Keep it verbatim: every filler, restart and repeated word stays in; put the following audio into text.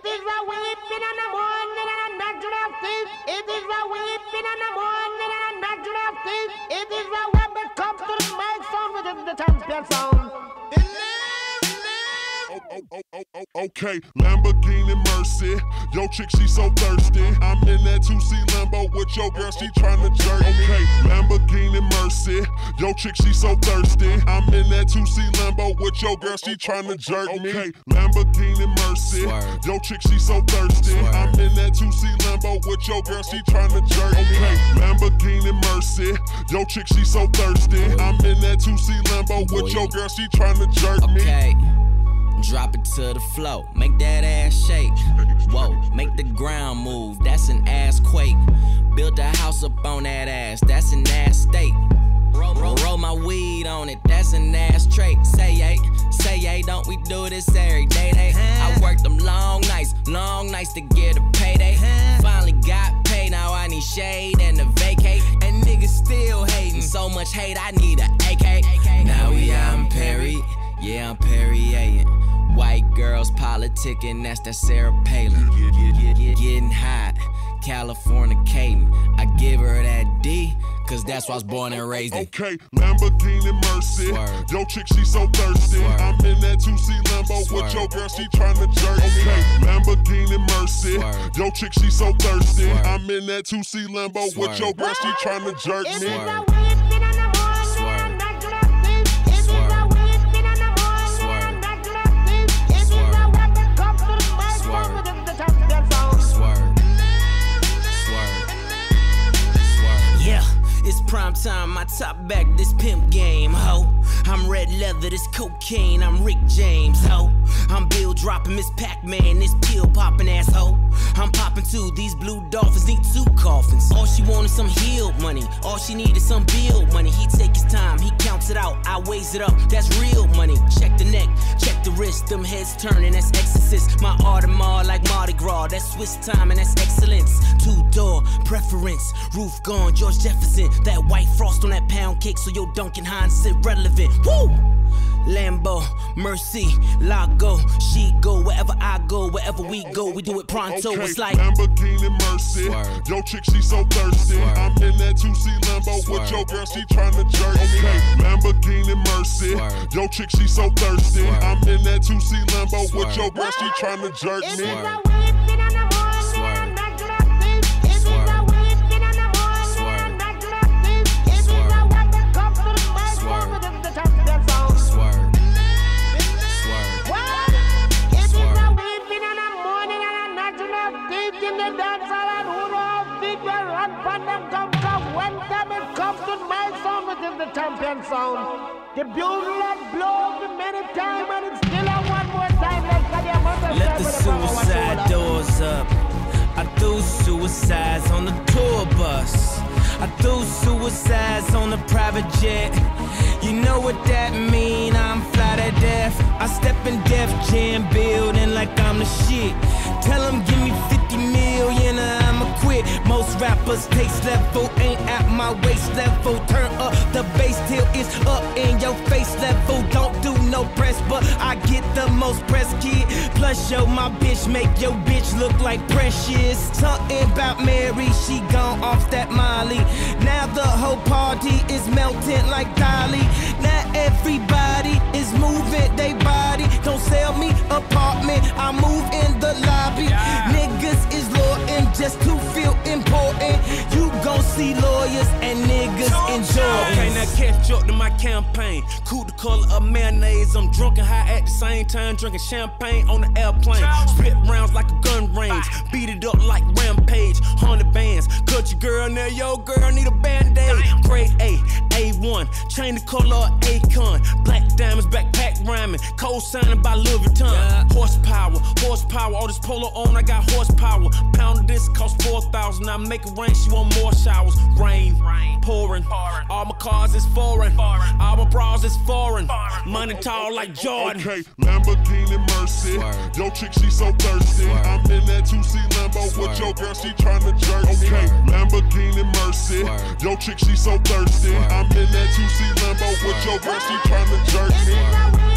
It is a weeping and a mourning and a gnashing of teeth. It is a weeping and a mourning and a gnashing of teeth. It is a when it comes to the mic sound within the champion sound. Okay, Lamborghini Mercy. Yo, chick, she so thirsty. I'm in that two C Lambo with your girl, she tryna jerk me. Okay, Lamborghini Mercy. Yo, chick, she so thirsty. I'm in that two C Lambo with your girl, she tryna jerk me. Okay, Lamborghini Mercy. Yo, chick, she so thirsty. I'm in that two C Lambo with your girl, she tryna jerk me. Okay, Lamborghini Mercy. Yo, chick, she so thirsty. I'm in that two C Lambo with your girl, she tryna jerk me. Okay. Drop it to the floor, make that ass shake. Whoa, make the ground move, that's an ass quake. Build a house up on that ass, that's an ass state. Roll, roll, roll my weed on it, that's an ass trait. Say yay, say yay, don't we do this every day? They, I worked them long nights, long nights to get a payday. Finally got paid, now I need shade and a vacate. And niggas still hating, so much hate, I need a A K. Now we out in Perry, yeah, I'm Perrier. White girls politicking, that's that Sarah Palin. Getting hot, Californicating. I give her that D, cause that's why I was born and raised in. Okay, Lamborghini Mercy. Swerve. Yo, chick, she so thirsty. Swerve. I'm in that two C Lambo Swerve. With your girl, she tryna jerk me. Okay, Lamborghini Mercy. Swerve. Yo, chick, she so thirsty. Swerve. I'm in that two C Lambo Swerve. With your girl, she tryna jerk me. Swerve. It's prime time, my top back, this pimp game, ho. I'm red leather, this cocaine, I'm Rick James, ho. I'm Bill dropping, Miss Pac-Man, this pill popping asshole. I'm popping too, these blue dolphins need two coffins. All she wanted some healed money, all she needed some bill money. He take his time, he counts it out, I weighs it up, that's real money. Check the neck, check the wrist, them heads turning, that's exorcist. My Audemars like Mardi Gras, that's Swiss time and that's excellence. Two-door preference, roof gone, George Jefferson. That white frost on that pound cake, so your Duncan Hines irrelevant. Woo! Lambo, Mercy, Lago, she go wherever I go, wherever we go, we do it pronto. Okay, it's like Lamborghini Mercy. Swerve. Yo, chick, she so thirsty. Swerve. I'm in that two C Lambo Swerve. With your girl, she tryna jerk me. Okay, Lamborghini Mercy. Swerve. Yo, chick, she so thirsty. Swerve. I'm in that two C Lambo Swerve. With your girl, she tryna jerk me. Swerve. Champion sound. The bugle blows the many times and it's still on one more time. Let the suicide doors up. I threw suicides on the tour bus. I threw suicides on the private jet. You know what that mean, I'm fly to death. I step in Def Jam building like I'm the shit. Tell them give me fifty million or I'ma quit. Most rappers taste level ain't at my waist level. Turn up the bass till it's up in your face level. Don't do no press, but I get the most press, kid. Plus yo, my bitch make your bitch look like Precious. Something about Mary, she gone off that Molly. Now the whole party is melting like Dolly. Now everybody is moving they body. Don't sell me apartment, I move in the lobby. Yeah. Niggas is loyal just to feel important. You gon' see lawyers and niggas enjoy. Okay, now catch up to my campaign. Cool the color of mayonnaise. I'm drunk and high at the same time, drinking champagne on the airplane. Spit rounds like a gun range. Beat it up like Rampage. Hundred bands. Cut your girl now, yo girl need a band-aid. Grade A, A one. Chain the color of Akon. Black diamonds, backpack rhyming. Co-signing by Louis Vuitton. Yeah. Horsepower, horsepower. All this polo on, I got horsepower. Pound of this cost four thousand. I make it rain, she want more showers. Rain, rain. Pouring. Pouring. All my cars is foreign. foreign. All my bras is foreign. foreign. Money tall like Jordan. Okay, Lamborghini Mercy. Swerve. Yo, chick, she so thirsty. Swerve. I'm in that two C Lambo Swerve. With your girl, she tryna jerk me. Okay, Lamborghini Mercy. Swerve. Yo, chick, she so thirsty. Swerve. I'm in that two C Lambo Swerve. With your girl, she tryna jerk me.